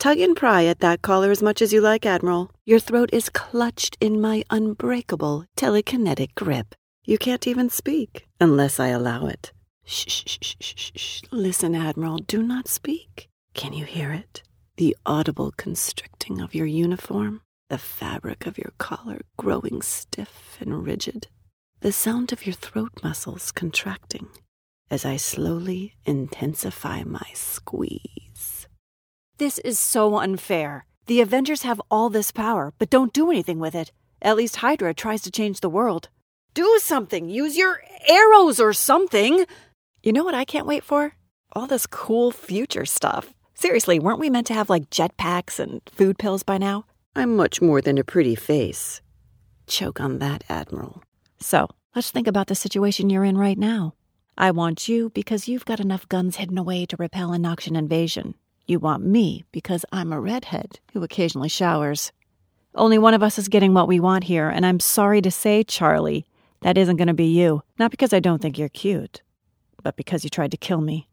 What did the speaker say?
Tug and pry at that collar as much as you like, Admiral. Your throat is clutched in my unbreakable telekinetic grip. You can't even speak, unless I allow it. Shh, shh, shh, shh, shh. Listen, Admiral, do not speak. Can you hear it? The audible constricting of your uniform, the fabric of your collar growing stiff and rigid, the sound of your throat muscles contracting as I slowly intensify my squeeze. This is so unfair. The Avengers have all this power, but don't do anything with it. At least Hydra tries to change the world. Do something! Use your arrows or something! You know what I can't wait for? All this cool future stuff. Seriously, weren't we meant to have like jetpacks and food pills by now? I'm much more than a pretty face. Choke on that, Admiral. So, let's think about the situation you're in right now. I want you because you've got enough guns hidden away to repel a Noxian invasion. You want me because I'm a redhead who occasionally showers. Only one of us is getting what we want here, and I'm sorry to say, Charlie, that isn't going to be you. Not because I don't think you're cute, but because you tried to kill me.